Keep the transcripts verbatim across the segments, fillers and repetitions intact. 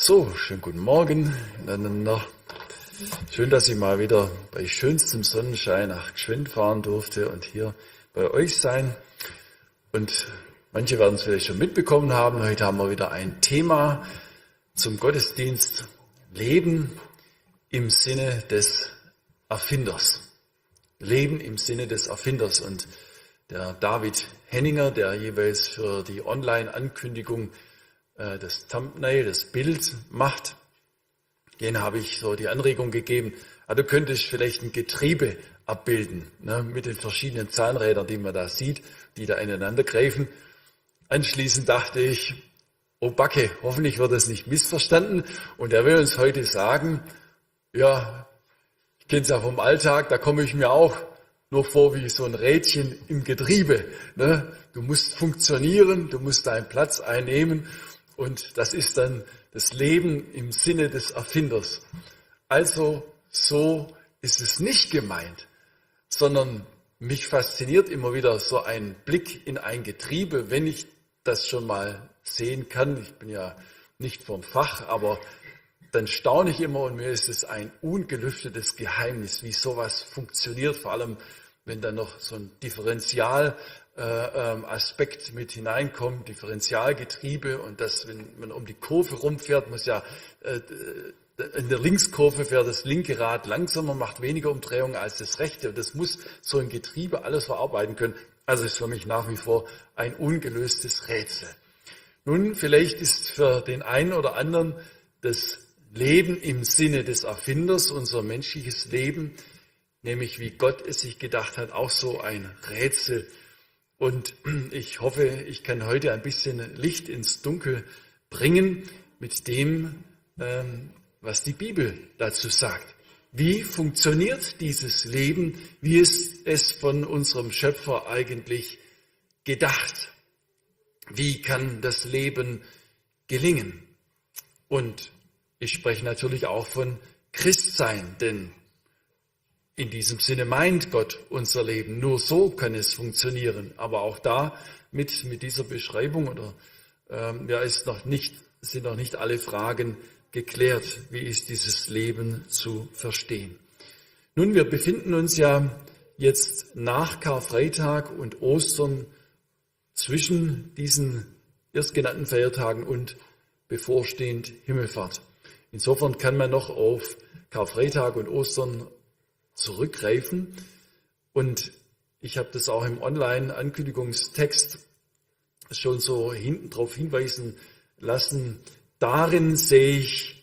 So, schönen guten Morgen miteinander. Schön, dass ich mal wieder bei schönstem Sonnenschein nach Gschwind fahren durfte und hier bei euch sein. Und manche werden es vielleicht schon mitbekommen haben. Heute haben wir wieder ein Thema zum Gottesdienst: Leben im Sinne des Erfinders. Leben im Sinne des Erfinders. Und der David Henninger, der jeweils für die Online-Ankündigung äh, das Thumbnail, das Bild macht, den habe ich so die Anregung gegeben, ah, du könntest vielleicht ein Getriebe abbilden, ne, mit den verschiedenen Zahnrädern, die man da sieht, die da ineinander greifen. Anschließend dachte ich, oh Backe, hoffentlich wird das nicht missverstanden. Und er will uns heute sagen, ja, ich kenne es ja vom Alltag, da komme ich mir auch nur vor wie so ein Rädchen im Getriebe. Ne? Du musst funktionieren, du musst deinen Platz einnehmen und das ist dann das Leben im Sinne des Erfinders. Also so ist es nicht gemeint, sondern mich fasziniert immer wieder so ein Blick in ein Getriebe, wenn ich das schon mal sehen kann. Ich bin ja nicht vom Fach, aber dann staune ich immer und mir ist es ein ungelüftetes Geheimnis, wie sowas funktioniert, vor allem wenn dann noch so ein Differentialaspekt mit hineinkommt, Differentialgetriebe, und das, wenn man um die Kurve rumfährt, muss ja äh, in der Linkskurve fährt das linke Rad langsamer, macht weniger Umdrehungen als das rechte, und das muss so ein Getriebe alles verarbeiten können. Also ist für mich nach wie vor ein ungelöstes Rätsel. Nun, vielleicht ist für den einen oder anderen das Leben im Sinne des Erfinders, unser menschliches Leben, nämlich wie Gott es sich gedacht hat, auch so ein Rätsel. Und ich hoffe, ich kann heute ein bisschen Licht ins Dunkel bringen mit dem, was die Bibel dazu sagt. Wie funktioniert dieses Leben? Wie ist es von unserem Schöpfer eigentlich gedacht? Wie kann das Leben gelingen? Und ich spreche natürlich auch von Christsein, denn in diesem Sinne meint Gott unser Leben. Nur so kann es funktionieren. Aber auch da mit, mit dieser Beschreibung oder ähm, ja, ist noch nicht, sind noch nicht alle Fragen geklärt. Wie ist dieses Leben zu verstehen? Nun, wir befinden uns ja jetzt nach Karfreitag und Ostern zwischen diesen erstgenannten Feiertagen und bevorstehend Himmelfahrt. Insofern kann man noch auf Karfreitag und Ostern zurückgreifen. Und ich habe das auch im Online-Ankündigungstext schon so hinten drauf hinweisen lassen. Darin sehe ich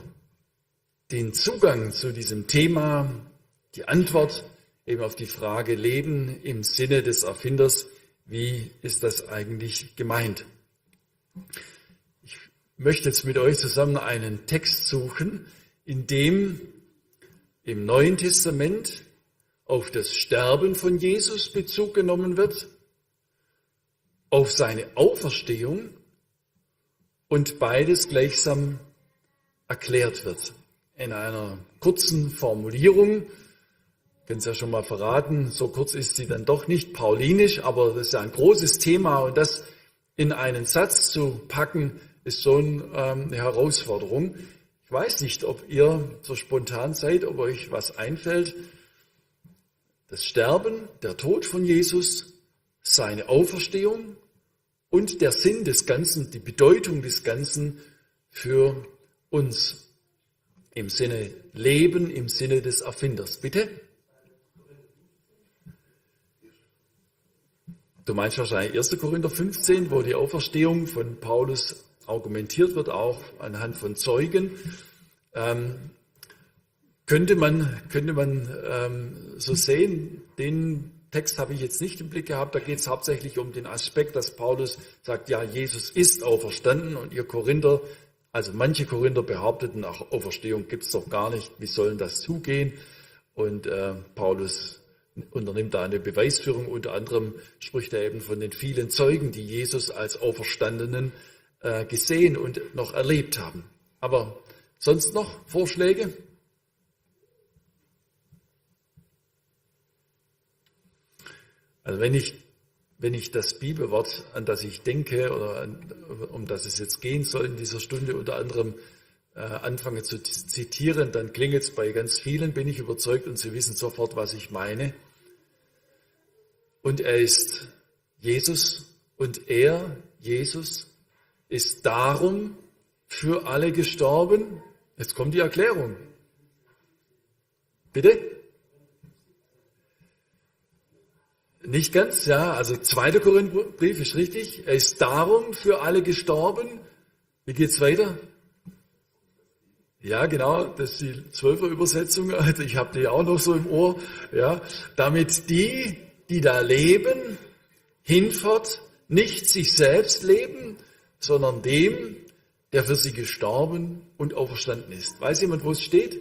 den Zugang zu diesem Thema, die Antwort eben auf die Frage Leben im Sinne des Erfinders. Wie ist das eigentlich gemeint? Ich möchte jetzt mit euch zusammen einen Text suchen, in dem im Neuen Testament auf das Sterben von Jesus Bezug genommen wird, auf seine Auferstehung und beides gleichsam erklärt wird. In einer kurzen Formulierung, ich kann es ja schon mal verraten, so kurz ist sie dann doch nicht, paulinisch, aber das ist ja ein großes Thema und das in einen Satz zu packen, ist schon ähm, eine Herausforderung. Ich weiß nicht, ob ihr so spontan seid, ob euch was einfällt. Das Sterben, der Tod von Jesus, seine Auferstehung und der Sinn des Ganzen, die Bedeutung des Ganzen für uns im Sinne Leben, im Sinne des Erfinders. Bitte? Du meinst wahrscheinlich erster Korinther fünfzehn, wo die Auferstehung von Paulus argumentiert wird, auch anhand von Zeugen. Ähm, könnte man, könnte man ähm, so sehen, den Text habe ich jetzt nicht im Blick gehabt, da geht es hauptsächlich um den Aspekt, dass Paulus sagt, ja, Jesus ist auferstanden und ihr Korinther, also manche Korinther behaupteten, ach, Auferstehung gibt es doch gar nicht, wie sollen das zugehen? Und äh, Paulus unternimmt da eine Beweisführung, unter anderem spricht er eben von den vielen Zeugen, die Jesus als Auferstandenen gesehen und noch erlebt haben. Aber sonst noch Vorschläge? Also wenn ich, wenn ich das Bibelwort, an das ich denke oder an, um das es jetzt gehen soll in dieser Stunde unter anderem äh, anfange zu zitieren, dann klingelt es bei ganz vielen, bin ich überzeugt, und sie wissen sofort, was ich meine. Und er ist Jesus und er, Jesus, ist darum für alle gestorben. Jetzt kommt die Erklärung. Bitte? Nicht ganz, ja, also zweiter Korintherbrief ist richtig. Er ist darum für alle gestorben. Wie geht's weiter? Ja, genau, das ist die Zwölfer Übersetzung. Also ich habe die auch noch so im Ohr. Ja, damit die, die da leben, hinfort nicht sich selbst leben, sondern dem, der für sie gestorben und auferstanden ist. Weiß jemand, wo es steht?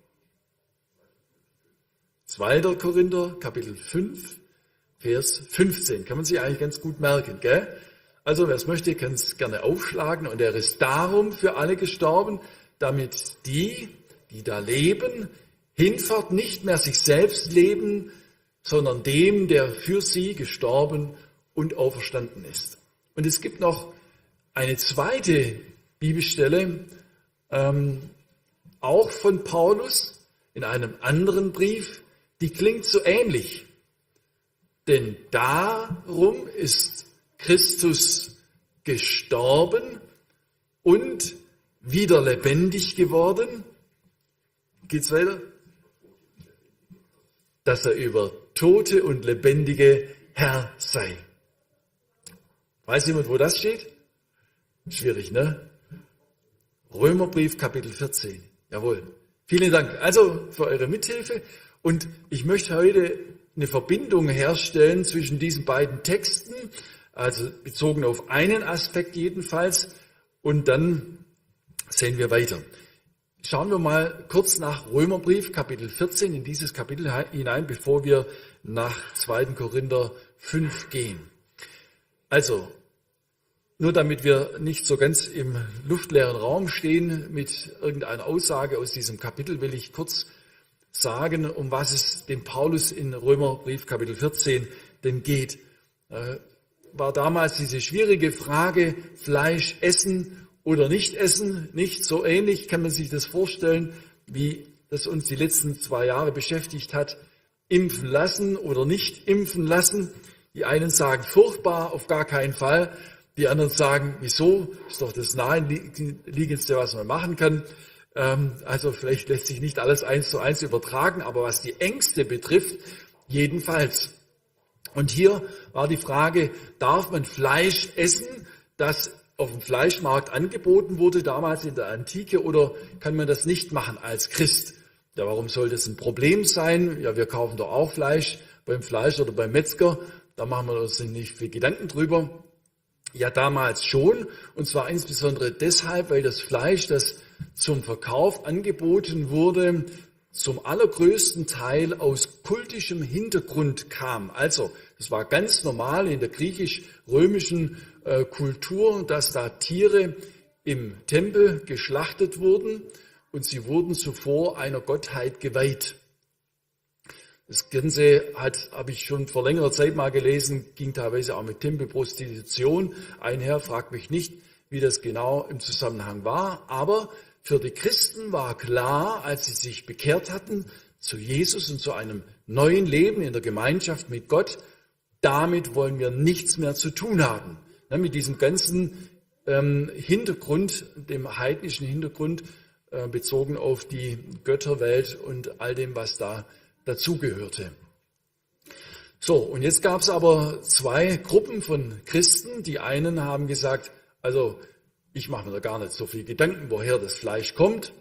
zweiter Korinther, Kapitel fünf, Vers fünfzehn. Kann man sich eigentlich ganz gut merken, gell? Also, wer es möchte, kann es gerne aufschlagen. Und er ist darum für alle gestorben, damit die, die da leben, hinfort nicht mehr sich selbst leben, sondern dem, der für sie gestorben und auferstanden ist. Und es gibt noch eine zweite Bibelstelle, ähm, auch von Paulus, in einem anderen Brief, die klingt so ähnlich. Denn darum ist Christus gestorben und wieder lebendig geworden. Geht's weiter? Dass er über Tote und Lebendige Herr sei. Weiß jemand, wo das steht? Schwierig, ne? Römerbrief, Kapitel vierzehn. Jawohl. Vielen Dank also für eure Mithilfe. Und ich möchte heute eine Verbindung herstellen zwischen diesen beiden Texten, also bezogen auf einen Aspekt jedenfalls, und dann sehen wir weiter. Schauen wir mal kurz nach Römerbrief, Kapitel vierzehn, in dieses Kapitel hinein, bevor wir nach zweiter Korinther fünf gehen. Also, nur damit wir nicht so ganz im luftleeren Raum stehen mit irgendeiner Aussage aus diesem Kapitel, will ich kurz sagen, um was es dem Paulus in Römerbrief Kapitel vierzehn denn geht. Äh, war damals diese schwierige Frage, Fleisch essen oder nicht essen, nicht so ähnlich, kann man sich das vorstellen, wie das uns die letzten zwei Jahre beschäftigt hat, impfen lassen oder nicht impfen lassen. Die einen sagen furchtbar, auf gar keinen Fall. Die anderen sagen, wieso? Ist doch das Naheliegendste, was man machen kann. Also vielleicht lässt sich nicht alles eins zu eins übertragen, aber was die Ängste betrifft, jedenfalls. Und hier war die Frage, darf man Fleisch essen, das auf dem Fleischmarkt angeboten wurde, damals in der Antike, oder kann man das nicht machen als Christ? Ja, warum soll das ein Problem sein? Ja, wir kaufen doch auch Fleisch beim Fleisch oder beim Metzger, da machen wir uns nicht viel Gedanken drüber. Ja, damals schon, und zwar insbesondere deshalb, weil das Fleisch, das zum Verkauf angeboten wurde, zum allergrößten Teil aus kultischem Hintergrund kam. Also, es war ganz normal in der griechisch-römischen äh, Kultur, dass da Tiere im Tempel geschlachtet wurden und sie wurden zuvor einer Gottheit geweiht. Das Ganze hat, habe ich schon vor längerer Zeit mal gelesen, ging teilweise auch mit Tempelprostitution einher. Fragt mich nicht, wie das genau im Zusammenhang war. Aber für die Christen war klar, als sie sich bekehrt hatten zu Jesus und zu einem neuen Leben in der Gemeinschaft mit Gott, damit wollen wir nichts mehr zu tun haben. Ja, mit diesem ganzen ähm, Hintergrund, dem heidnischen Hintergrund, äh, bezogen auf die Götterwelt und all dem, was da dazugehörte. So, und jetzt gab es aber zwei Gruppen von Christen. Die einen haben gesagt, also ich mache mir da gar nicht so viel Gedanken, woher das Fleisch kommt.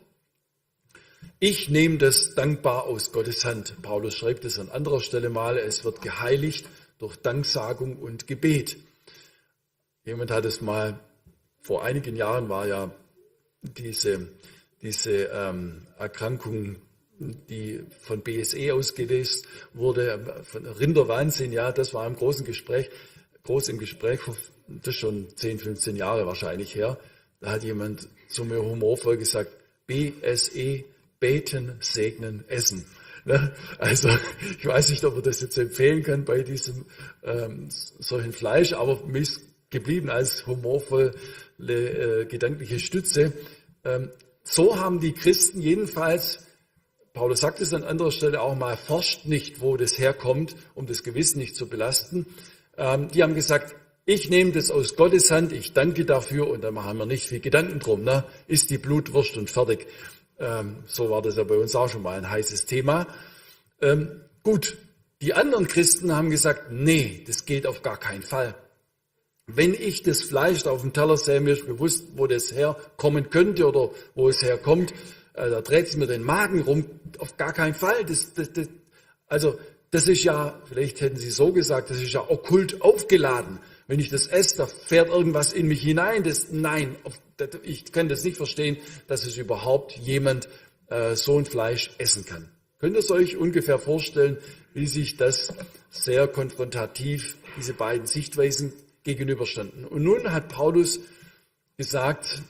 Ich nehme das dankbar aus Gottes Hand. Paulus schreibt es an anderer Stelle mal, es wird geheiligt durch Danksagung und Gebet. Jemand hat es mal, vor einigen Jahren war ja diese, diese ähm, Erkrankung, die von B S E ausgelöst wurde, von Rinderwahnsinn, ja, das war im großen Gespräch, groß im Gespräch, das ist schon zehn, fünfzehn Jahre wahrscheinlich her. Da hat jemand zu mir humorvoll gesagt, B S E, beten, segnen, essen. Ne? Also ich weiß nicht, ob man das jetzt empfehlen kann bei diesem ähm, solchen Fleisch, aber mir ist geblieben als humorvolle äh, gedankliche Stütze. Ähm, so haben die Christen jedenfalls, Paulus sagt es an anderer Stelle auch mal, forscht nicht, wo das herkommt, um das Gewissen nicht zu belasten. Ähm, die haben gesagt, ich nehme das aus Gottes Hand, ich danke dafür und da machen wir nicht viel Gedanken drum. Ne? Ist die Blutwurst und fertig. Ähm, so war das ja bei uns auch schon mal ein heißes Thema. Ähm, gut, die anderen Christen haben gesagt, nee, das geht auf gar keinen Fall. Wenn ich das Fleisch auf dem Teller sehe, mir ist bewusst, wo das herkommen könnte oder wo es herkommt, äh, da dreht es mir den Magen rum, auf gar keinen Fall. Das, das, das, also das ist ja, vielleicht hätten Sie so gesagt, das ist ja okkult aufgeladen. Wenn ich das esse, da fährt irgendwas in mich hinein. Das, nein, ich kann das nicht verstehen, dass es überhaupt jemand äh, so ein Fleisch essen kann. Könnt ihr es euch ungefähr vorstellen, wie sich das sehr konfrontativ, diese beiden Sichtweisen gegenüberstanden. Und nun hat Paulus gesagt,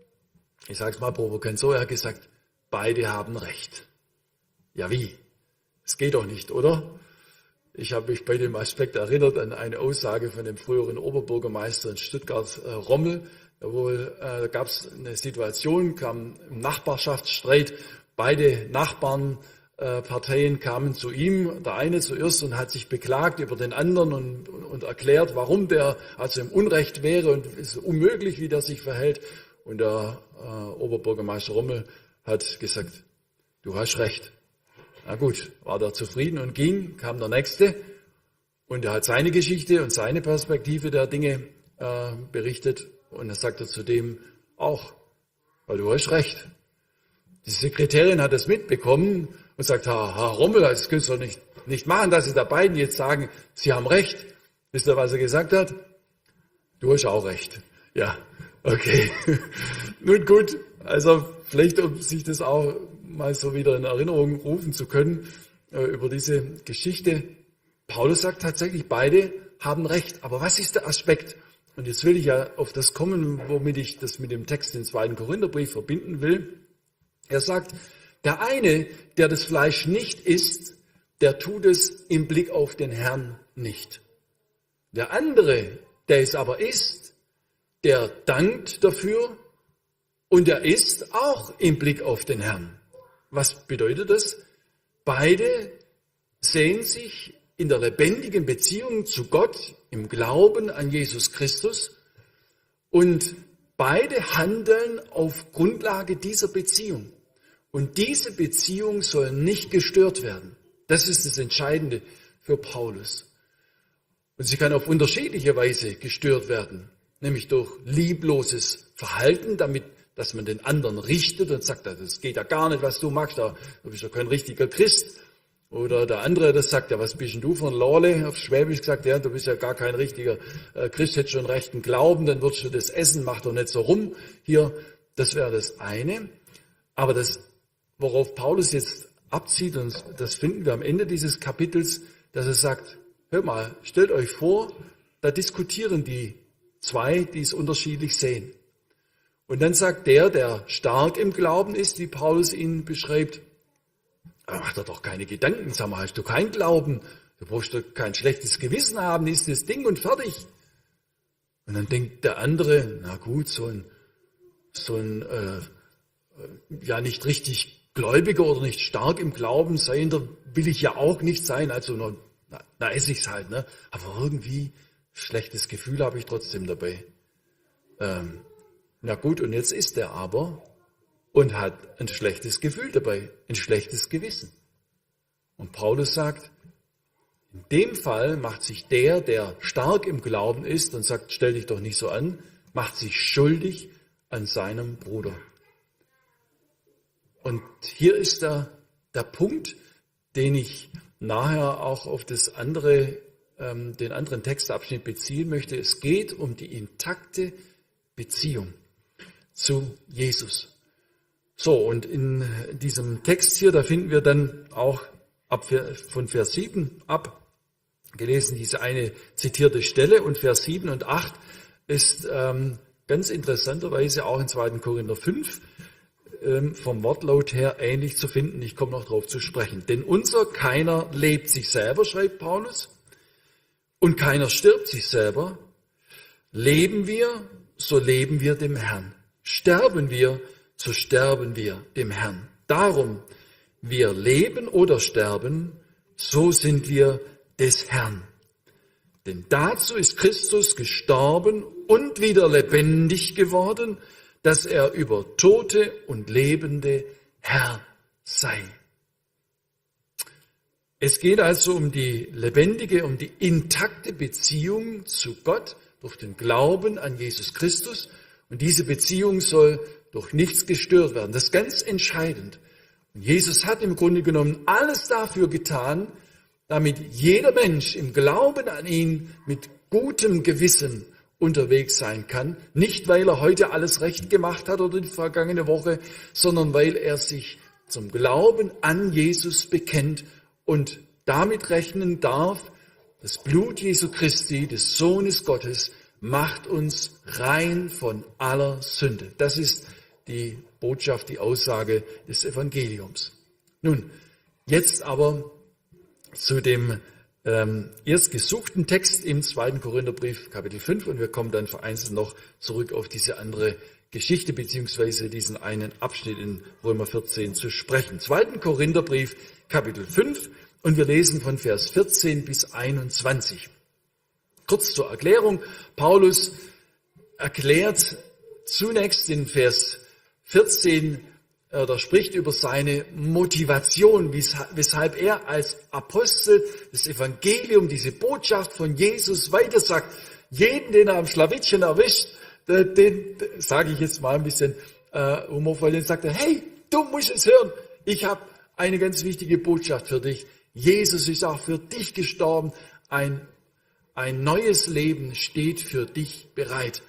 ich sage es mal provokant so, er hat gesagt, beide haben Recht. Ja wie? Es geht doch nicht, oder? Ich habe mich bei dem Aspekt erinnert an eine Aussage von dem früheren Oberbürgermeister in Stuttgart, äh, Rommel. Da äh, gab es eine Situation, kam ein Nachbarschaftsstreit, beide Nachbarn, äh, Parteien kamen zu ihm, der eine zuerst und hat sich beklagt über den anderen und, und, und erklärt, warum der also im Unrecht wäre und es ist unmöglich, wie der sich verhält. Und der äh, Oberbürgermeister Rommel hat gesagt, du hast recht. Na gut, war der zufrieden und ging, kam der Nächste und er hat seine Geschichte und seine Perspektive der Dinge äh, berichtet und er sagte zu dem auch, weil du hast recht. Die Sekretärin hat das mitbekommen und sagt, Herr, Herr Rommel, das könntest du doch nicht, nicht machen, dass Sie da beiden jetzt sagen, Sie haben recht. Wisst ihr, was er gesagt hat? Du hast auch recht. Ja, okay. Nun gut, also vielleicht, um sich das auch mal so wieder in Erinnerung rufen zu können, äh, über diese Geschichte. Paulus sagt tatsächlich, beide haben recht. Aber was ist der Aspekt? Und jetzt will ich ja auf das kommen, womit ich das mit dem Text im zweiten Korintherbrief verbinden will. Er sagt, der eine, der das Fleisch nicht isst, der tut es im Blick auf den Herrn nicht. Der andere, der es aber isst, der dankt dafür und er isst auch im Blick auf den Herrn. Was bedeutet das? Beide sehen sich in der lebendigen Beziehung zu Gott, im Glauben an Jesus Christus und beide handeln auf Grundlage dieser Beziehung. Und diese Beziehung soll nicht gestört werden. Das ist das Entscheidende für Paulus. Und sie kann auf unterschiedliche Weise gestört werden, nämlich durch liebloses Verhalten, damit dass man den anderen richtet und sagt, das geht ja gar nicht, was du machst, du bist ja kein richtiger Christ. Oder der andere, das sagt, ja, was bist denn du von Lorle, auf Schwäbisch gesagt, ja, du bist ja gar kein richtiger Christ, hättest schon rechten Glauben, dann würdest du das essen, mach doch nicht so rum. Hier, das wäre das eine. Aber das, worauf Paulus jetzt abzieht, und das finden wir am Ende dieses Kapitels, dass er sagt, hört mal, stellt euch vor, da diskutieren die zwei, die es unterschiedlich sehen. Und dann sagt der, der stark im Glauben ist, wie Paulus ihn beschreibt, mach dir doch keine Gedanken, sag mal, hast du keinen Glauben, du brauchst doch kein schlechtes Gewissen haben, ist das Ding und fertig. Und dann denkt der andere, na gut, so ein, so ein äh, ja nicht richtig Gläubiger oder nicht stark im Glauben seiender will ich ja auch nicht sein, also na, na esse ich's halt, ne? Aber irgendwie schlechtes Gefühl habe ich trotzdem dabei. Ähm, Na gut, und jetzt ist er aber und hat ein schlechtes Gefühl dabei, ein schlechtes Gewissen. Und Paulus sagt, in dem Fall macht sich der, der stark im Glauben ist und sagt, stell dich doch nicht so an, macht sich schuldig an seinem Bruder. Und hier ist der, der Punkt, den ich nachher auch auf das andere, ähm, den anderen Textabschnitt beziehen möchte. Es geht um die intakte Beziehung zu Jesus. So, und in diesem Text hier, da finden wir dann auch ab von Vers sieben ab, gelesen diese eine zitierte Stelle, und Vers sieben und acht ist ähm, ganz interessanterweise auch in zweiten Korinther fünf ähm, vom Wortlaut her ähnlich zu finden. Ich komme noch darauf zu sprechen. Denn unser keiner lebt sich selber, schreibt Paulus, und keiner stirbt sich selber. Leben wir, so leben wir dem Herrn. Sterben wir, so sterben wir im Herrn. Darum, wir leben oder sterben, so sind wir des Herrn. Denn dazu ist Christus gestorben und wieder lebendig geworden, dass er über Tote und Lebende Herr sei. Es geht also um die lebendige, um die intakte Beziehung zu Gott durch den Glauben an Jesus Christus. Und diese Beziehung soll durch nichts gestört werden. Das ist ganz entscheidend. Und Jesus hat im Grunde genommen alles dafür getan, damit jeder Mensch im Glauben an ihn mit gutem Gewissen unterwegs sein kann. Nicht, weil er heute alles recht gemacht hat oder die vergangene Woche, sondern weil er sich zum Glauben an Jesus bekennt und damit rechnen darf, das Blut Jesu Christi, des Sohnes Gottes, macht uns rein von aller Sünde. Das ist die Botschaft, die Aussage des Evangeliums. Nun, jetzt aber zu dem ähm, erst gesuchten Text im zweiten Korintherbrief, Kapitel fünf, und wir kommen dann vereinzelt noch zurück auf diese andere Geschichte, beziehungsweise diesen einen Abschnitt in Römer vierzehn zu sprechen. zweiten Korintherbrief, Kapitel fünf, und wir lesen von Vers vierzehn bis einundzwanzig. Kurz zur Erklärung, Paulus erklärt zunächst in Vers vierzehn, oder spricht über seine Motivation, weshalb er als Apostel das Evangelium, diese Botschaft von Jesus weitersagt. Jeden, den er am Schlawittchen erwischt, den, den sage ich jetzt mal ein bisschen äh, humorvoll, den sagt er, hey, du musst es hören, ich habe eine ganz wichtige Botschaft für dich. Jesus ist auch für dich gestorben, ein, ein neues Leben steht für dich bereit.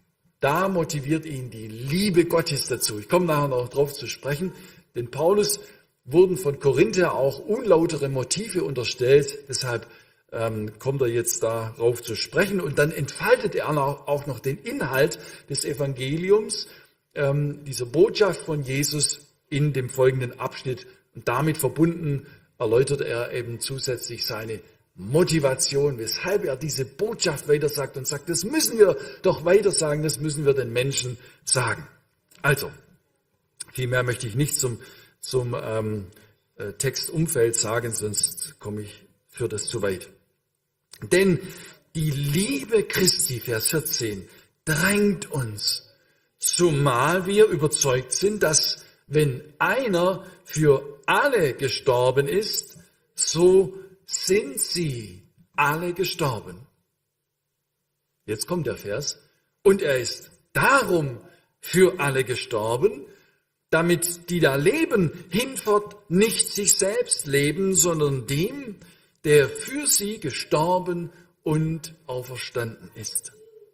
Da motiviert ihn die Liebe Gottes dazu. Ich komme nachher noch drauf zu sprechen, denn Paulus wurden von Korinther auch unlautere Motive unterstellt, deshalb ähm, kommt er jetzt darauf zu sprechen und dann entfaltet er auch noch den Inhalt des Evangeliums, ähm, dieser Botschaft von Jesus in dem folgenden Abschnitt und damit verbunden erläutert er eben zusätzlich seine Motivation, weshalb er diese Botschaft weitersagt und sagt, das müssen wir doch weitersagen, das müssen wir den Menschen sagen. Also, viel mehr möchte ich nicht zum, zum ähm, Textumfeld sagen, sonst komme ich für das zu weit. Denn die Liebe Christi, Vers vierzehn, drängt uns, zumal wir überzeugt sind, dass wenn einer für alle gestorben ist, so sind sie alle gestorben. Jetzt kommt der Vers. Und er ist darum für alle gestorben, damit die da leben, hinfort nicht sich selbst leben, sondern dem, der für sie gestorben und auferstanden ist.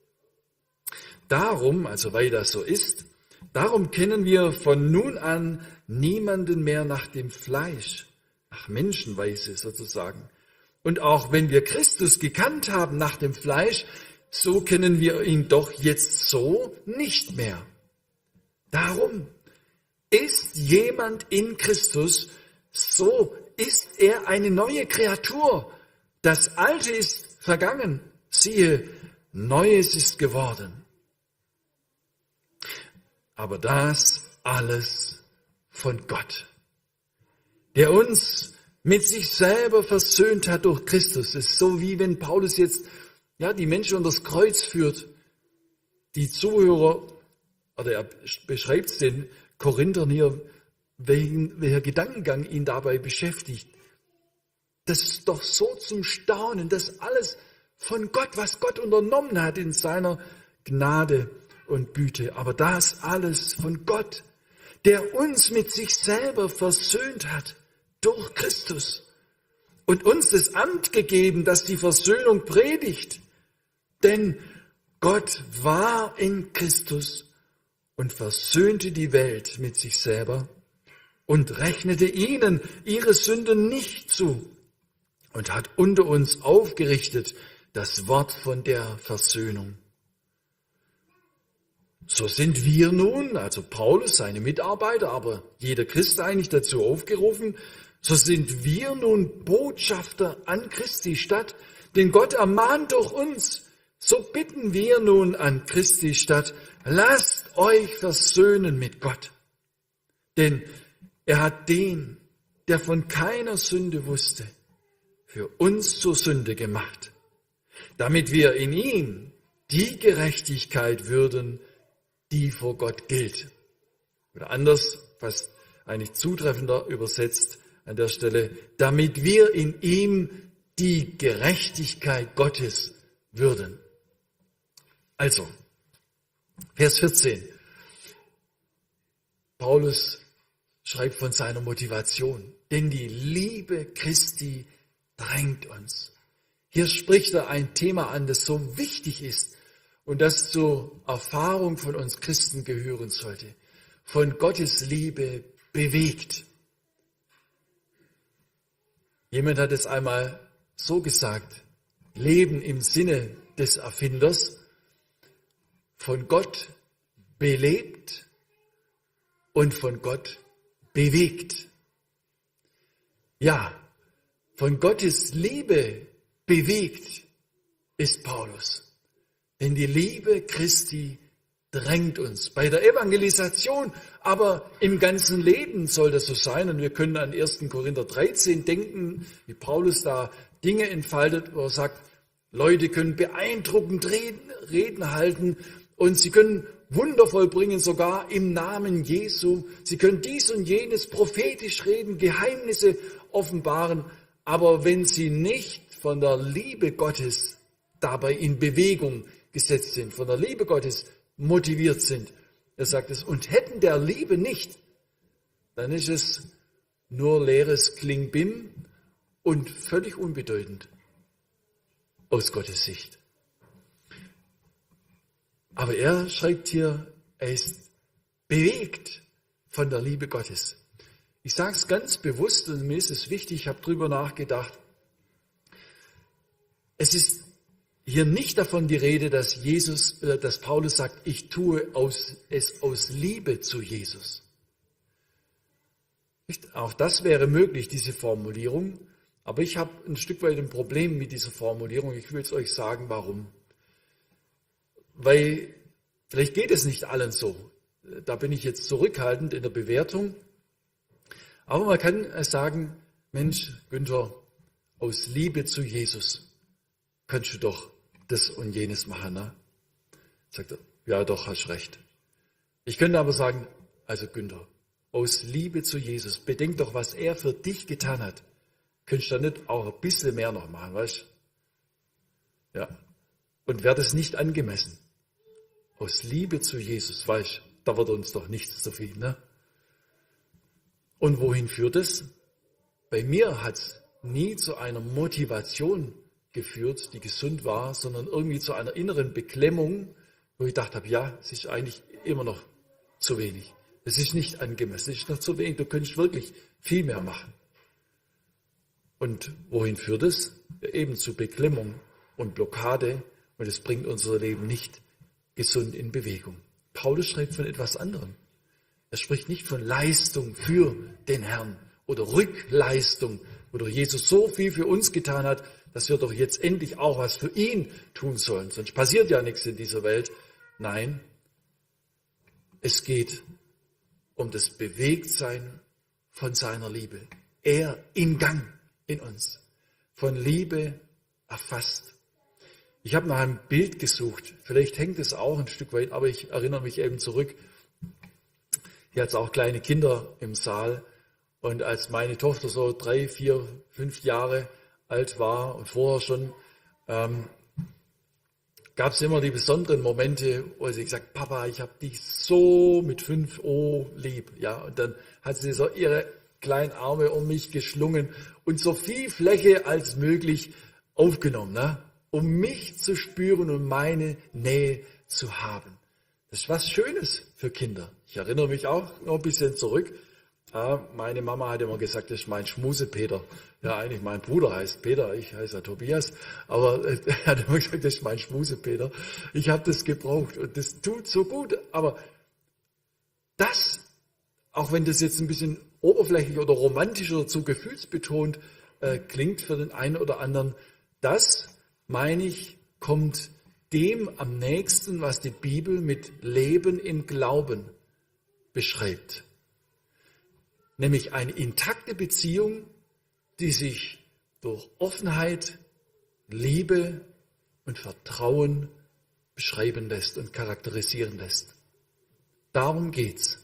Darum, also weil das so ist, darum kennen wir von nun an niemanden mehr nach dem Fleisch, nach Menschenweise sozusagen. Und auch wenn wir Christus gekannt haben nach dem Fleisch, so kennen wir ihn doch jetzt so nicht mehr. Darum ist jemand in Christus, so ist er eine neue Kreatur. Das Alte ist vergangen, siehe, Neues ist geworden. Aber das alles von Gott, der uns mit sich selber versöhnt hat durch Christus. Es ist so, wie wenn Paulus jetzt ja, die Menschen unter das Kreuz führt. Die Zuhörer, oder er beschreibt es den Korinthern hier, welchen, welcher Gedankengang ihn dabei beschäftigt. Das ist doch so zum Staunen, das alles von Gott, was Gott unternommen hat in seiner Gnade und Güte. Aber das alles von Gott, der uns mit sich selber versöhnt hat durch Christus und uns das Amt gegeben, das die Versöhnung predigt. Denn Gott war in Christus und versöhnte die Welt mit sich selber und rechnete ihnen ihre Sünden nicht zu und hat unter uns aufgerichtet das Wort von der Versöhnung. So sind wir nun, also Paulus, seine Mitarbeiter, aber jeder Christ eigentlich dazu aufgerufen, so sind wir nun Botschafter an Christi Stadt, denn Gott ermahnt durch uns. So bitten wir nun an Christi Stadt, lasst euch versöhnen mit Gott. Denn er hat den, der von keiner Sünde wusste, für uns zur Sünde gemacht, damit wir in ihm die Gerechtigkeit würden, die vor Gott gilt. Oder anders, fast eigentlich zutreffender übersetzt an der Stelle, damit wir in ihm die Gerechtigkeit Gottes würden. Also, Vers vierzehn. Paulus schreibt von seiner Motivation, denn die Liebe Christi drängt uns. Hier spricht er ein Thema an, das so wichtig ist und das zur Erfahrung von uns Christen gehören sollte. Von Gottes Liebe bewegt. Jemand hat es einmal so gesagt, Leben im Sinne des Erfinders, von Gott belebt und von Gott bewegt. Ja, von Gottes Liebe bewegt ist Paulus. Denn die Liebe Christi drängt uns bei der Evangelisation, aber im ganzen Leben soll das so sein. Und wir können an ersten Korinther dreizehn denken, wie Paulus da Dinge entfaltet, wo er sagt, Leute können beeindruckend reden, Reden halten und sie können Wunder vollbringen, sogar im Namen Jesu. Sie können dies und jenes prophetisch reden, Geheimnisse offenbaren, aber wenn sie nicht von der Liebe Gottes dabei in Bewegung gesetzt sind, von der Liebe Gottes motiviert sind, er sagt es, und hätten der Liebe nicht, dann ist es nur leeres Klingbim und völlig unbedeutend aus Gottes Sicht. Aber er schreibt hier, er ist bewegt von der Liebe Gottes. Ich sage es ganz bewusst und mir ist es wichtig, ich habe drüber nachgedacht. Es ist hier nicht davon die Rede, dass Jesus, äh, dass Paulus sagt, ich tue aus, es aus Liebe zu Jesus. Nicht? Auch das wäre möglich, diese Formulierung. Aber ich habe ein Stück weit ein Problem mit dieser Formulierung. Ich will es euch sagen, warum. Weil vielleicht geht es nicht allen so. Da bin ich jetzt zurückhaltend in der Bewertung. Aber man kann sagen, Mensch, Günther, aus Liebe zu Jesus kannst du doch das und jenes machen. Ne? Sagt er, ja doch, hast recht. Ich könnte aber sagen, also Günther, aus Liebe zu Jesus, bedenk doch, was er für dich getan hat. Könntest du da nicht auch ein bisschen mehr noch machen, weißt du? Ja. Und wäre das nicht angemessen? Aus Liebe zu Jesus, weißt du, da wird uns doch nichts zu viel, ne? Und wohin führt es? Bei mir hat es nie zu einer Motivation geführt, die gesund war, sondern irgendwie zu einer inneren Beklemmung, wo ich gedacht habe, ja, es ist eigentlich immer noch zu wenig. Es ist nicht angemessen, es ist noch zu wenig, du könntest wirklich viel mehr machen. Und wohin führt es? Eben zu Beklemmung und Blockade und es bringt unser Leben nicht gesund in Bewegung. Paulus schreibt von etwas anderem. Er spricht nicht von Leistung für den Herrn oder Rückleistung, wo doch Jesus so viel für uns getan hat, dass wir doch jetzt endlich auch was für ihn tun sollen. Sonst passiert ja nichts in dieser Welt. Nein, es geht um das Bewegtsein von seiner Liebe. Er in Gang in uns, von Liebe erfasst. Ich habe nach einem Bild gesucht, vielleicht hängt es auch ein Stück weit, aber ich erinnere mich eben zurück. Hier hat es auch kleine Kinder im Saal und als meine Tochter so drei, vier, fünf Jahre alt war und vorher schon, ähm, gab es immer die besonderen Momente, wo sie gesagt, Papa, ich habe dich so mit fünf O lieb. Ja, und dann hat sie so ihre kleinen Arme um mich geschlungen und so viel Fläche als möglich aufgenommen, ne? Um mich zu spüren und meine Nähe zu haben. Das ist was Schönes für Kinder. Ich erinnere mich auch noch ein bisschen zurück. Ja, meine Mama hat immer gesagt, das ist mein Schmusepeter. Ja, eigentlich mein Bruder heißt Peter, ich heiße ja Tobias. Aber äh, er hat immer gesagt, das ist mein Schmusepeter. Ich habe das gebraucht und das tut so gut. Aber das, auch wenn das jetzt ein bisschen oberflächlich oder romantisch oder zu gefühlsbetont äh, klingt für den einen oder anderen, das, meine ich, kommt dem am nächsten, was die Bibel mit Leben im Glauben beschreibt. nämlich eine intakte Beziehung, die sich durch Offenheit, Liebe und Vertrauen beschreiben lässt und charakterisieren lässt. Darum geht's.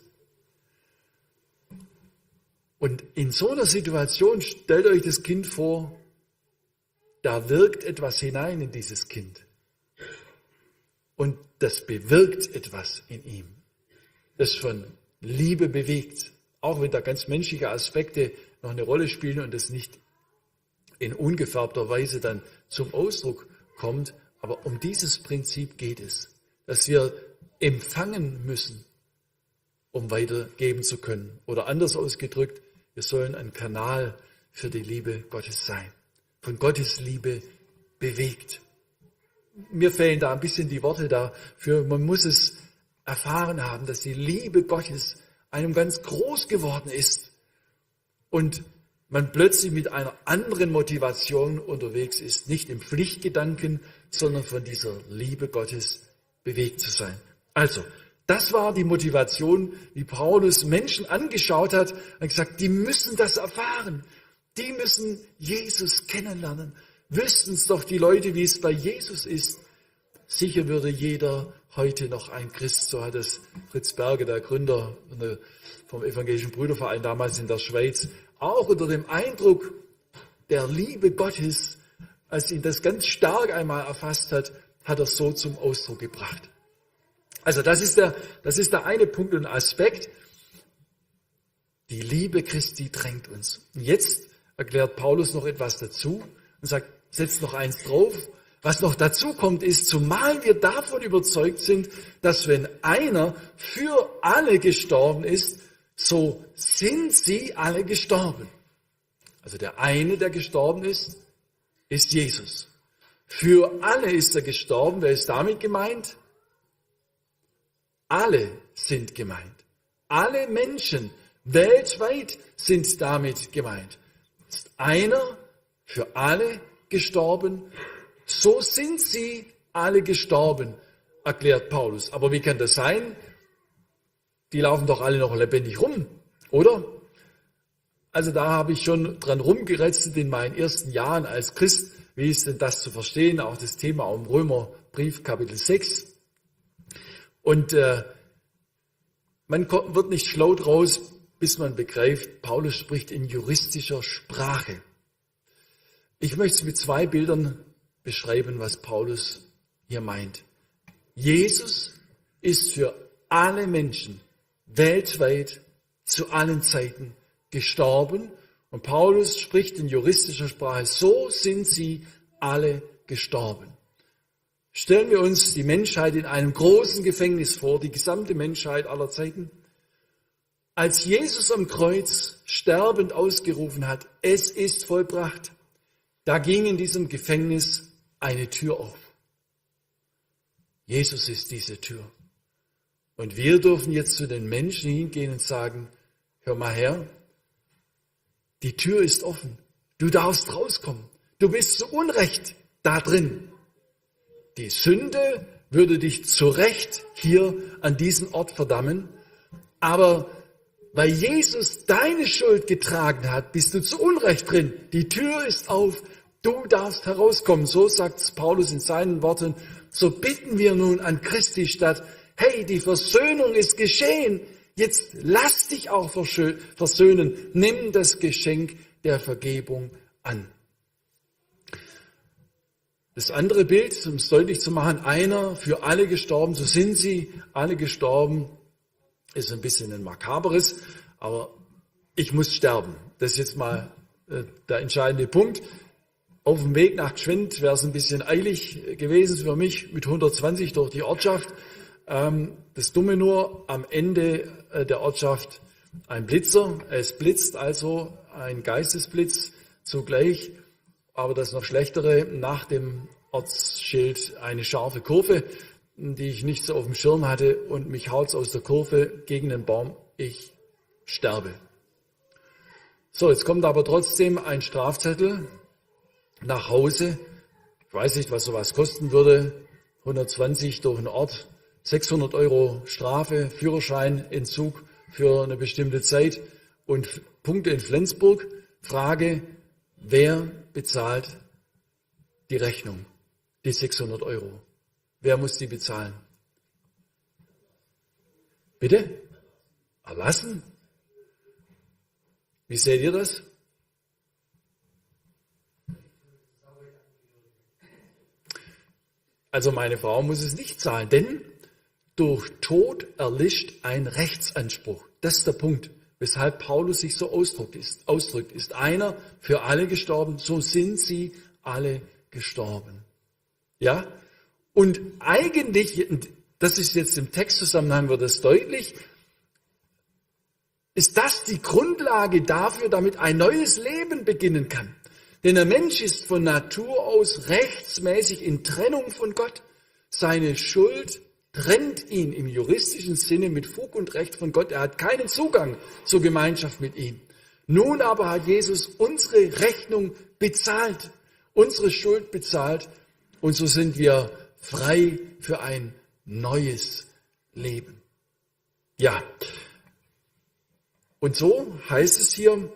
Und in so einer Situation stellt euch das Kind vor, da wirkt etwas hinein in dieses Kind. Und das bewirkt etwas in ihm, das von Liebe bewegt. Auch wenn da ganz menschliche Aspekte noch eine Rolle spielen und das nicht in ungefärbter Weise dann zum Ausdruck kommt. Aber um dieses Prinzip geht es, dass wir empfangen müssen, um weitergeben zu können. Oder anders ausgedrückt, wir sollen ein Kanal für die Liebe Gottes sein. Von Gottes Liebe bewegt. Mir fehlen da ein bisschen die Worte dafür. Man muss es erfahren haben, dass die Liebe Gottes einem ganz groß geworden ist und man plötzlich mit einer anderen Motivation unterwegs ist, nicht im Pflichtgedanken, sondern von dieser Liebe Gottes bewegt zu sein. Also, das war die Motivation, wie Paulus Menschen angeschaut hat und gesagt, die müssen das erfahren, die müssen Jesus kennenlernen. Wüssten es doch die Leute, wie es bei Jesus ist. Sicher würde jeder heute noch ein Christ, so hat es Fritz Berger, der Gründer vom Evangelischen Brüderverein damals in der Schweiz, auch unter dem Eindruck der Liebe Gottes, als ihn das ganz stark einmal erfasst hat, hat er so zum Ausdruck gebracht. Also das ist der, das ist der eine Punkt und Aspekt. Die Liebe Christi drängt uns. Und jetzt erklärt Paulus noch etwas dazu und sagt, setzt noch eins drauf. Was noch dazu kommt, ist, zumal wir davon überzeugt sind, dass wenn einer für alle gestorben ist, so sind sie alle gestorben. Also der eine, der gestorben ist, ist Jesus. Für alle ist er gestorben. Wer ist damit gemeint? Alle sind gemeint. Alle Menschen weltweit sind damit gemeint. Ist einer für alle gestorben, so sind sie alle gestorben, erklärt Paulus. Aber wie kann das sein? Die laufen doch alle noch lebendig rum, oder? Also da habe ich schon dran rumgerätselt in meinen ersten Jahren als Christ. Wie ist denn das zu verstehen? Auch das Thema im Römerbrief Kapitel sechs. Und äh, man kommt, wird nicht schlau draus, bis man begreift, Paulus spricht in juristischer Sprache. Ich möchte es mit zwei Bildern beschreiben, was Paulus hier meint. Jesus ist für alle Menschen weltweit zu allen Zeiten gestorben. Und Paulus spricht in juristischer Sprache, so sind sie alle gestorben. Stellen wir uns die Menschheit in einem großen Gefängnis vor, die gesamte Menschheit aller Zeiten. Als Jesus am Kreuz sterbend ausgerufen hat, es ist vollbracht, da ging in diesem Gefängnis eine Tür auf. Jesus ist diese Tür. Und wir dürfen jetzt zu den Menschen hingehen und sagen, hör mal her, die Tür ist offen. Du darfst rauskommen. Du bist zu Unrecht da drin. Die Sünde würde dich zu Recht hier an diesen Ort verdammen. Aber weil Jesus deine Schuld getragen hat, bist du zu Unrecht drin. Die Tür ist auf. Du darfst herauskommen. So sagt es Paulus in seinen Worten. So bitten wir nun an Christi statt, hey, die Versöhnung ist geschehen. Jetzt lass dich auch versöhnen. Nimm das Geschenk der Vergebung an. Das andere Bild, um es deutlich zu machen, einer für alle gestorben, so sind sie alle gestorben, ist ein bisschen ein makaberes, aber ich muss sterben. Das ist jetzt mal äh, der entscheidende Punkt. Auf dem Weg nach Gschwend wäre es ein bisschen eilig gewesen für mich mit hundertzwanzig durch die Ortschaft. Ähm, das Dumme nur, am Ende äh, der Ortschaft ein Blitzer. Es blitzt also ein Geistesblitz zugleich. Aber das noch Schlechtere, nach dem Ortsschild eine scharfe Kurve, die ich nicht so auf dem Schirm hatte und mich haut's aus der Kurve gegen den Baum. Ich sterbe. So, jetzt kommt aber trotzdem ein Strafzettel nach Hause. Ich weiß nicht, was sowas kosten würde. hundertzwanzig durch den Ort, sechshundert Euro Strafe, Führerscheinentzug für eine bestimmte Zeit und Punkte in Flensburg. Frage, wer bezahlt die Rechnung, die sechshundert Euro? Wer muss die bezahlen? Bitte? Erlassen? Wie seht ihr das? Also meine Frau muss es nicht zahlen, denn durch Tod erlischt ein Rechtsanspruch. Das ist der Punkt, weshalb Paulus sich so ausdrückt. Ist, ausdrückt. Ist einer für alle gestorben, so sind sie alle gestorben. Ja? Und eigentlich, das ist jetzt im Textzusammenhang, wird das deutlich, ist das die Grundlage dafür, damit ein neues Leben beginnen kann. Denn der Mensch ist von Natur aus rechtsmäßig in Trennung von Gott. Seine Schuld trennt ihn im juristischen Sinne mit Fug und Recht von Gott. Er hat keinen Zugang zur Gemeinschaft mit ihm. Nun aber hat Jesus unsere Rechnung bezahlt, unsere Schuld bezahlt, und so sind wir frei für ein neues Leben. Ja, und so heißt es hier,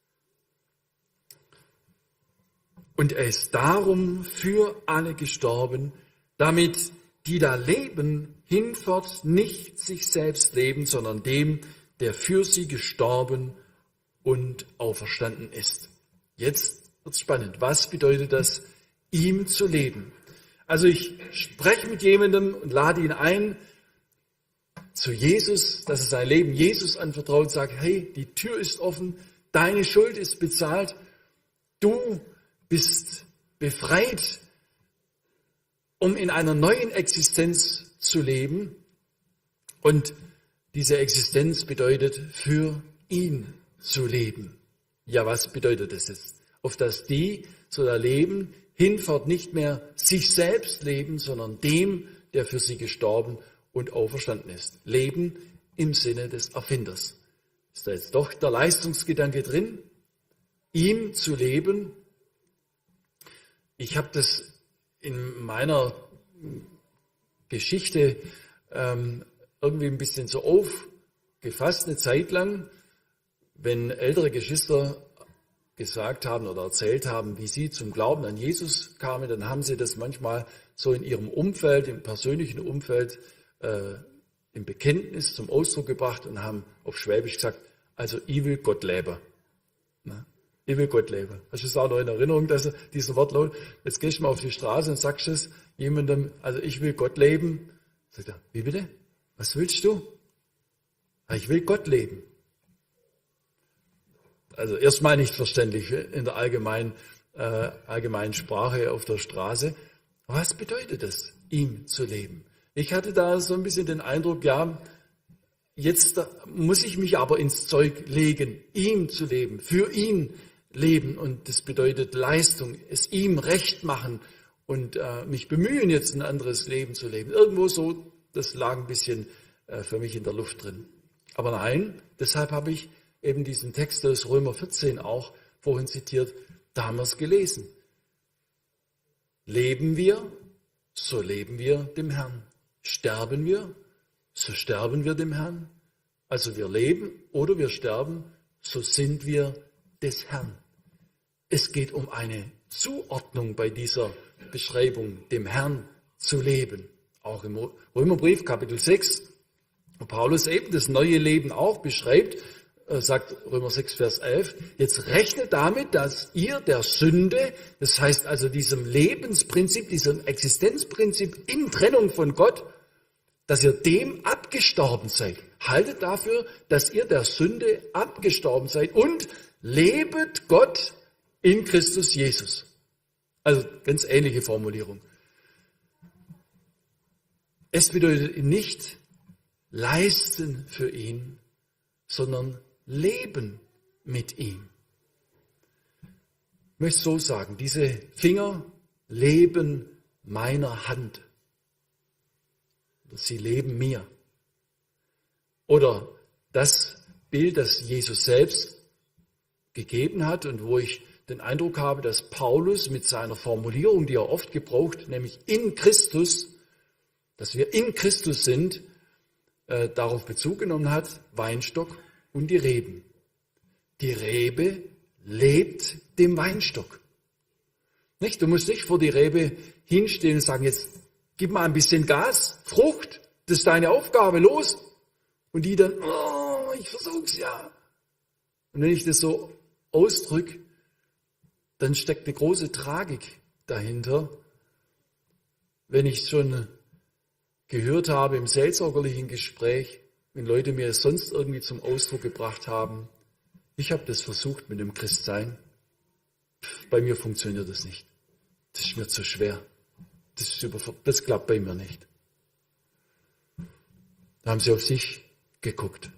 und er ist darum für alle gestorben, damit die da leben, hinfort nicht sich selbst leben, sondern dem, der für sie gestorben und auferstanden ist. Jetzt wird es spannend. Was bedeutet das, ihm zu leben? Also ich spreche mit jemandem und lade ihn ein zu Jesus, dass er sein Leben Jesus anvertraut und sagt, hey, die Tür ist offen, deine Schuld ist bezahlt, du bist befreit, um in einer neuen Existenz zu leben. Und diese Existenz bedeutet, für ihn zu leben. Ja, was bedeutet das jetzt? Auf dass die, so da leben, hinfort nicht mehr sich selbst leben, sondern dem, der für sie gestorben und auferstanden ist. Leben im Sinne des Erfinders. Ist da jetzt doch der Leistungsgedanke drin? Ihm zu leben. Ich habe das in meiner Geschichte ähm, irgendwie ein bisschen so aufgefasst, eine Zeit lang, wenn ältere Geschwister gesagt haben oder erzählt haben, wie sie zum Glauben an Jesus kamen, dann haben sie das manchmal so in ihrem Umfeld, im persönlichen Umfeld, äh, im Bekenntnis zum Ausdruck gebracht und haben auf Schwäbisch gesagt, also ich will Gott leben. Na? Ich will Gott leben. Hast du es auch noch in Erinnerung, dass er diesen Wortlaut, jetzt gehst du mal auf die Straße und sagst es jemandem, also ich will Gott leben. Sagt er, wie bitte? Was willst du? Ich will Gott leben. Also erstmal nicht verständlich in der allgemeinen, äh, allgemeinen Sprache auf der Straße. Was bedeutet es, ihm zu leben? Ich hatte da so ein bisschen den Eindruck, ja, jetzt muss ich mich aber ins Zeug legen, ihm zu leben, für ihn leben. Und das bedeutet Leistung, es ihm recht machen und äh, mich bemühen, jetzt ein anderes Leben zu leben. Irgendwo so, das lag ein bisschen äh, für mich in der Luft drin. Aber nein, deshalb habe ich eben diesen Text aus Römer vierzehn auch vorhin zitiert, da haben wir es gelesen. Leben wir, so leben wir dem Herrn. Sterben wir, so sterben wir dem Herrn. Also wir leben oder wir sterben, so sind wir des Herrn. Es geht um eine Zuordnung bei dieser Beschreibung, dem Herrn zu leben. Auch im Römerbrief Kapitel sechs, wo Paulus eben das neue Leben auch beschreibt, sagt Römer sechs, Vers elf, jetzt rechnet damit, dass ihr der Sünde, das heißt also diesem Lebensprinzip, diesem Existenzprinzip in Trennung von Gott, dass ihr dem abgestorben seid. Haltet dafür, dass ihr der Sünde abgestorben seid und lebet Gott in Christus Jesus. Also ganz ähnliche Formulierung. Es bedeutet nicht leisten für ihn, sondern leben mit ihm. Ich möchte so sagen, diese Finger leben meiner Hand. Sie leben mir. Oder das Bild, das Jesus selbst gegeben hat und wo ich den Eindruck habe, dass Paulus mit seiner Formulierung, die er oft gebraucht, nämlich in Christus, dass wir in Christus sind, äh, darauf Bezug genommen hat, Weinstock und die Reben. Die Rebe lebt dem Weinstock. Nicht? Du musst nicht vor die Rebe hinstehen und sagen, jetzt gib mal ein bisschen Gas, Frucht, das ist deine Aufgabe, los. Und die dann, oh, ich versuch's ja. Und wenn ich das so ausdrücke, dann steckt eine große Tragik dahinter. Wenn ich schon gehört habe im seelsorgerlichen Gespräch, wenn Leute mir es sonst irgendwie zum Ausdruck gebracht haben, ich habe das versucht mit dem Christsein, bei mir funktioniert das nicht. Das ist mir zu schwer. Das, ist über, das klappt bei mir nicht. Da haben sie auf sich geguckt.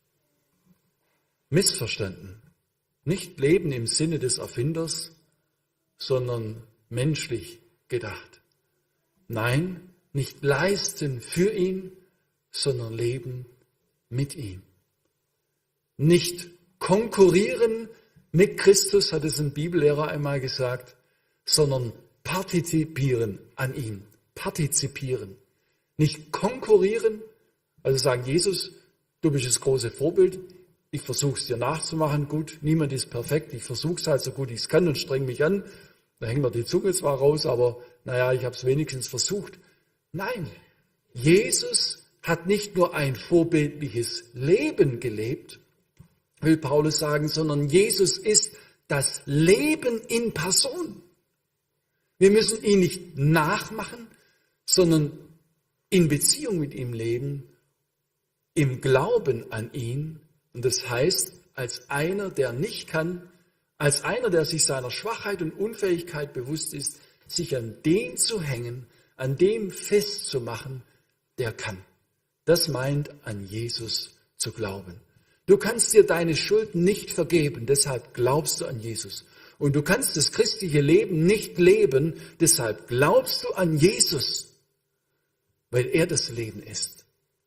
Missverstanden. Nicht leben im Sinne des Erfinders, sondern menschlich gedacht. Nein, nicht leisten für ihn, sondern leben mit ihm. Nicht konkurrieren mit Christus, hat es ein Bibellehrer einmal gesagt, sondern partizipieren an ihm. Partizipieren. Nicht konkurrieren, also sagen, Jesus, du bist das große Vorbild, ich versuche es dir nachzumachen, gut, niemand ist perfekt, ich versuche es halt so gut ich es kann und streng mich an, da hängt mir die Zunge zwar raus, aber naja, ich habe es wenigstens versucht. Nein, Jesus hat nicht nur ein vorbildliches Leben gelebt, will Paulus sagen, sondern Jesus ist das Leben in Person. Wir müssen ihn nicht nachmachen, sondern in Beziehung mit ihm leben, im Glauben an ihn. Und das heißt, als einer, der nicht kann, als einer, der sich seiner Schwachheit und Unfähigkeit bewusst ist, sich an den zu hängen, an dem festzumachen, der kann. Das meint, an Jesus zu glauben. Du kannst dir deine Schuld nicht vergeben, deshalb glaubst du an Jesus. Und du kannst das christliche Leben nicht leben, deshalb glaubst du an Jesus, weil er das Leben ist.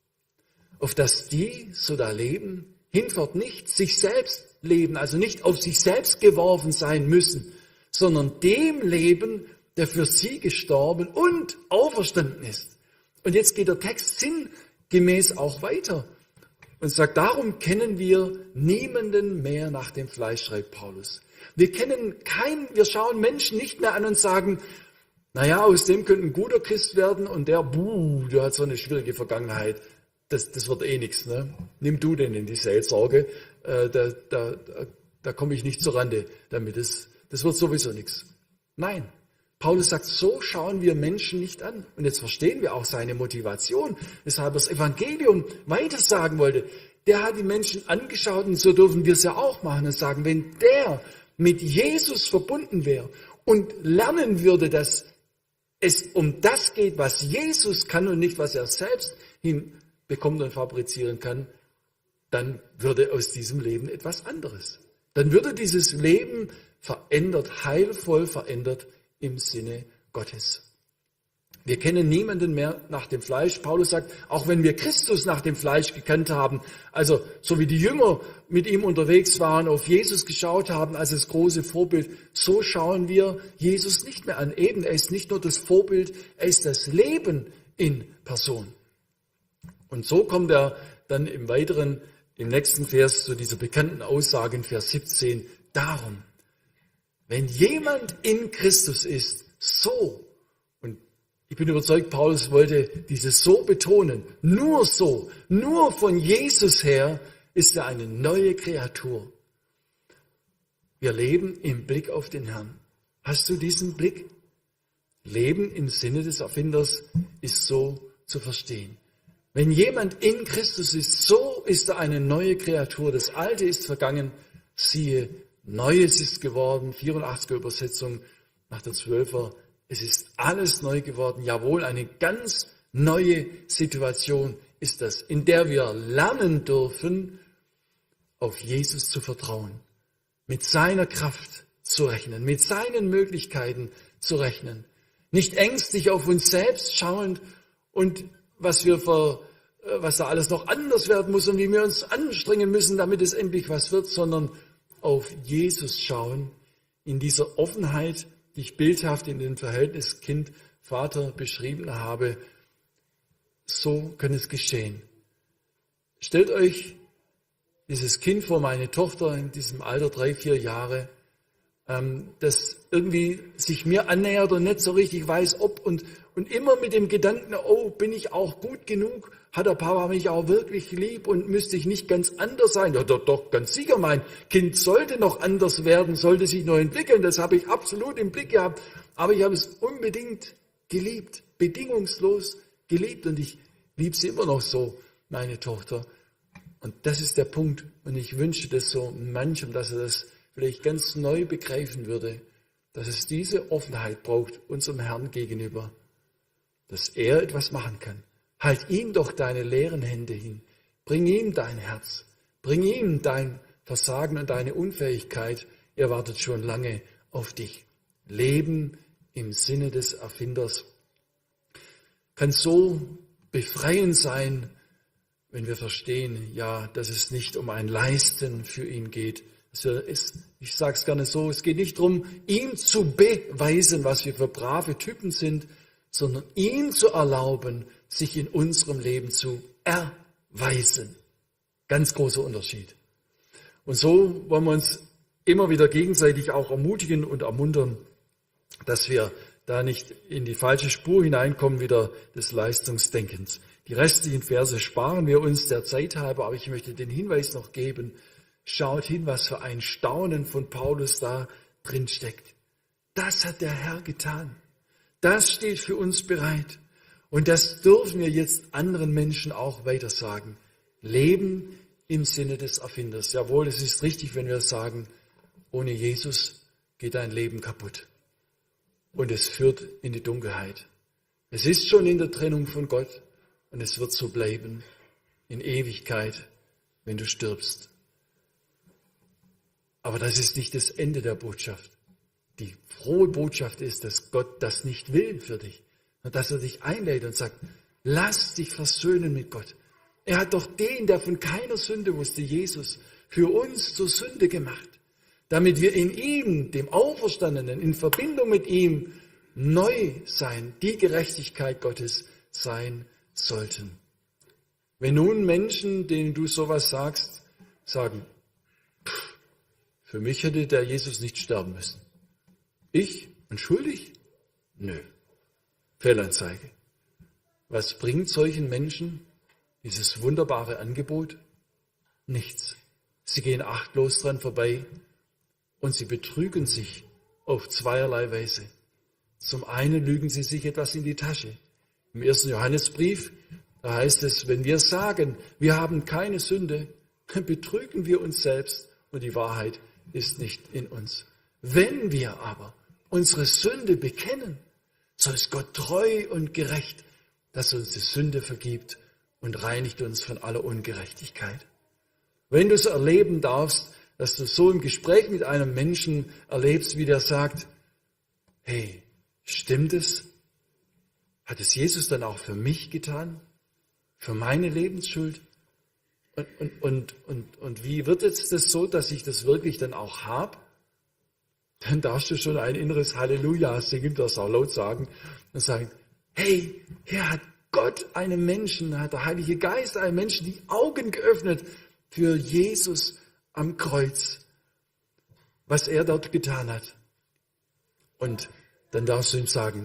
Auf das die, so da leben, hinfort nicht sich selbst leben, also nicht auf sich selbst geworfen sein müssen, sondern dem leben, der für sie gestorben und auferstanden ist. Und jetzt geht der Text sinngemäß auch weiter und sagt, darum kennen wir niemanden mehr nach dem Fleisch, schreibt Paulus. Wir kennen keinen, wir schauen Menschen nicht mehr an und sagen, naja, aus dem könnte ein guter Christ werden und der, buh, der hat so eine schwierige Vergangenheit. Das, das wird eh nichts. Ne? Nimm du den in die Seelsorge, äh, da, da, da, da komme ich nicht zur Rande damit. Das, das wird sowieso nichts. Nein, Paulus sagt, so schauen wir Menschen nicht an. Und jetzt verstehen wir auch seine Motivation, weshalb er das Evangelium weitersagen wollte. Der hat die Menschen angeschaut und so dürfen wir es ja auch machen und sagen, wenn der mit Jesus verbunden wäre und lernen würde, dass es um das geht, was Jesus kann und nicht, was er selbst hinbekommt und fabrizieren kann, dann würde aus diesem Leben etwas anderes. Dann würde dieses Leben verändert, heilvoll verändert im Sinne Gottes. Wir kennen niemanden mehr nach dem Fleisch. Paulus sagt, auch wenn wir Christus nach dem Fleisch gekannt haben, also so wie die Jünger mit ihm unterwegs waren, auf Jesus geschaut haben als das große Vorbild, so schauen wir Jesus nicht mehr an. Eben, er ist nicht nur das Vorbild, er ist das Leben in Person. Und so kommt er dann im weiteren, im nächsten Vers zu dieser bekannten Aussage in Vers siebzehn. Darum, wenn jemand in Christus ist, so, und ich bin überzeugt, Paulus wollte dieses so betonen, nur so, nur von Jesus her ist er eine neue Kreatur. Wir leben im Blick auf den Herrn. Hast du diesen Blick? Leben im Sinne des Erfinders ist so zu verstehen. Wenn jemand in Christus ist, so ist er eine neue Kreatur. Das Alte ist vergangen, siehe, Neues ist geworden. vierundachtziger Übersetzung nach der zwölfer. Es ist alles neu geworden. Jawohl, eine ganz neue Situation ist das, in der wir lernen dürfen, auf Jesus zu vertrauen, mit seiner Kraft zu rechnen, mit seinen Möglichkeiten zu rechnen. Nicht ängstlich auf uns selbst schauend und was wir für, was da alles noch anders werden muss und wie wir uns anstrengen müssen, damit es endlich was wird, sondern auf Jesus schauen, in dieser Offenheit, die ich bildhaft in dem Verhältnis Kind-Vater beschrieben habe. So kann es geschehen. Stellt euch dieses Kind vor, meine Tochter in diesem Alter, drei, vier Jahre, ähm, das irgendwie sich mir annähert und nicht so richtig weiß, ob und, und immer mit dem Gedanken, oh, bin ich auch gut genug? Hat der Papa mich auch wirklich lieb und müsste ich nicht ganz anders sein? Ja, doch, doch, ganz sicher, mein Kind sollte noch anders werden, sollte sich noch entwickeln, das habe ich absolut im Blick gehabt, aber ich habe es unbedingt geliebt, bedingungslos geliebt und ich liebe sie immer noch so, meine Tochter. Und das ist der Punkt. Und ich wünsche das so manchem, dass er das vielleicht ganz neu begreifen würde, dass es diese Offenheit braucht unserem Herrn gegenüber, dass er etwas machen kann. Halt ihm doch deine leeren Hände hin. Bring ihm dein Herz. Bring ihm dein Versagen und deine Unfähigkeit. Er wartet schon lange auf dich. Leben im Sinne des Erfinders kann so befreiend sein, wenn wir verstehen, ja, dass es nicht um ein Leisten für ihn geht. Es, ich sage es gerne so, es geht nicht darum, ihm zu beweisen, was wir für brave Typen sind, sondern ihm zu erlauben, sich in unserem Leben zu erweisen. Ganz großer Unterschied. Und so wollen wir uns immer wieder gegenseitig auch ermutigen und ermuntern, dass wir da nicht in die falsche Spur hineinkommen, wieder des Leistungsdenkens. Die restlichen Verse sparen wir uns der Zeit halber, aber ich möchte den Hinweis noch geben, schaut hin, was für ein Staunen von Paulus da drin steckt. Das hat der Herr getan. Das steht für uns bereit. Und das dürfen wir jetzt anderen Menschen auch weitersagen. Leben im Sinne des Erfinders. Jawohl, es ist richtig, wenn wir sagen, ohne Jesus geht dein Leben kaputt. Und es führt in die Dunkelheit. Es ist schon in der Trennung von Gott und es wird so bleiben in Ewigkeit, wenn du stirbst. Aber das ist nicht das Ende der Botschaft. Die frohe Botschaft ist, dass Gott das nicht will für dich, und dass er dich einlädt und sagt, lass dich versöhnen mit Gott. Er hat doch den, der von keiner Sünde wusste, Jesus, für uns zur Sünde gemacht, damit wir in ihm, dem Auferstandenen, in Verbindung mit ihm neu sein, die Gerechtigkeit Gottes sein sollten. Wenn nun Menschen, denen du sowas sagst, sagen, pff, für mich hätte der Jesus nicht sterben müssen. Ich? Und schuldig? Nö. Fehlanzeige. Was bringt solchen Menschen dieses wunderbare Angebot? Nichts. Sie gehen achtlos dran vorbei und sie betrügen sich auf zweierlei Weise. Zum einen lügen sie sich etwas in die Tasche. Im ersten Johannesbrief, da heißt es, wenn wir sagen, wir haben keine Sünde, dann betrügen wir uns selbst und die Wahrheit ist nicht in uns. Wenn wir aber unsere Sünde bekennen, so ist Gott treu und gerecht, dass er uns die Sünde vergibt und reinigt uns von aller Ungerechtigkeit. Wenn du es erleben darfst, dass du so im Gespräch mit einem Menschen erlebst, wie der sagt, hey, stimmt es? Hat es Jesus dann auch für mich getan? Für meine Lebensschuld? Und, und, und, und, und wie wird jetzt das so, dass ich das wirklich dann auch habe? Dann darfst du schon ein inneres Halleluja singen, das auch laut sagen und sagen, hey, hier hat Gott einem Menschen, hat der Heilige Geist einem Menschen die Augen geöffnet für Jesus am Kreuz, was er dort getan hat. Und dann darfst du ihm sagen,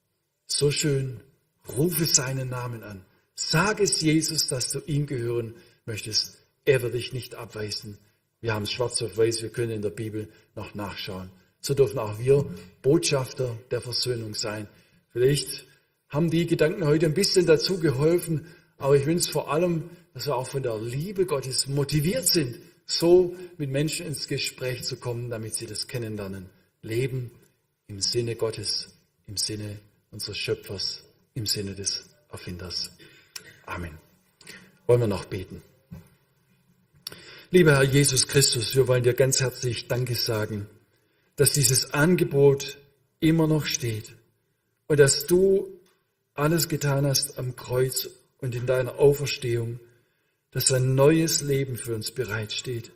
so schön, rufe seinen Namen an. Sag es Jesus, dass du ihm gehören möchtest. Er wird dich nicht abweisen. Wir haben es schwarz auf weiß, wir können in der Bibel noch nachschauen. So dürfen auch wir Botschafter der Versöhnung sein. Vielleicht haben die Gedanken heute ein bisschen dazu geholfen, aber ich wünsche vor allem, dass wir auch von der Liebe Gottes motiviert sind, so mit Menschen ins Gespräch zu kommen, damit sie das kennenlernen. Leben im Sinne Gottes, im Sinne unseres Schöpfers, im Sinne des Erfinders. Amen. Wollen wir noch beten. Lieber Herr Jesus Christus, wir wollen dir ganz herzlich Danke sagen, dass dieses Angebot immer noch steht und dass du alles getan hast am Kreuz und in deiner Auferstehung, dass ein neues Leben für uns bereitsteht,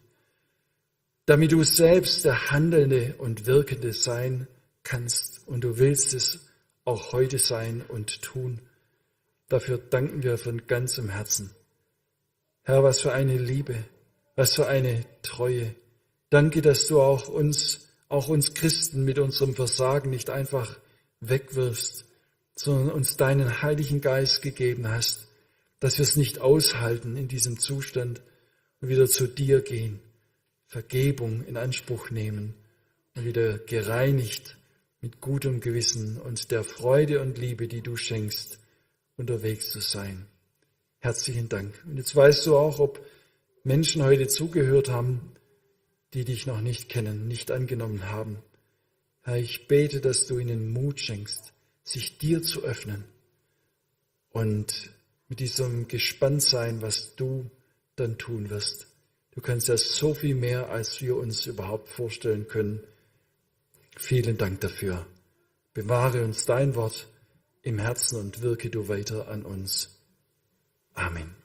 damit du selbst der Handelnde und Wirkende sein kannst und du willst es auch heute sein und tun. Dafür danken wir von ganzem Herzen. Herr, was für eine Liebe, Was für eine Treue. Danke, dass du auch uns, auch uns Christen mit unserem Versagen nicht einfach wegwirfst, sondern uns deinen Heiligen Geist gegeben hast, dass wir es nicht aushalten in diesem Zustand und wieder zu dir gehen, Vergebung in Anspruch nehmen und wieder gereinigt mit gutem Gewissen und der Freude und Liebe, die du schenkst, unterwegs zu sein. Herzlichen Dank. Und jetzt weißt du auch, ob Menschen heute zugehört haben, die dich noch nicht kennen, nicht angenommen haben. Herr, ich bete, dass du ihnen Mut schenkst, sich dir zu öffnen und mit diesem Gespanntsein, was du dann tun wirst. Du kannst ja so viel mehr, als wir uns überhaupt vorstellen können. Vielen Dank dafür. Bewahre uns dein Wort im Herzen und wirke du weiter an uns. Amen.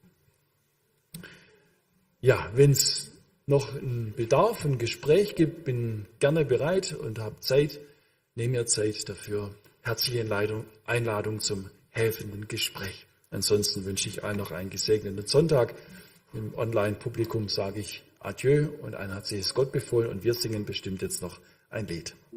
Ja, wenn es noch einen Bedarf, ein Gespräch gibt, bin gerne bereit und habe Zeit, nehme mir Zeit dafür. Herzliche Einladung, Einladung zum helfenden Gespräch. Ansonsten wünsche ich allen noch einen gesegneten Sonntag. Im Online-Publikum sage ich Adieu und ein herzliches Gott befohlen und wir singen bestimmt jetzt noch ein Lied.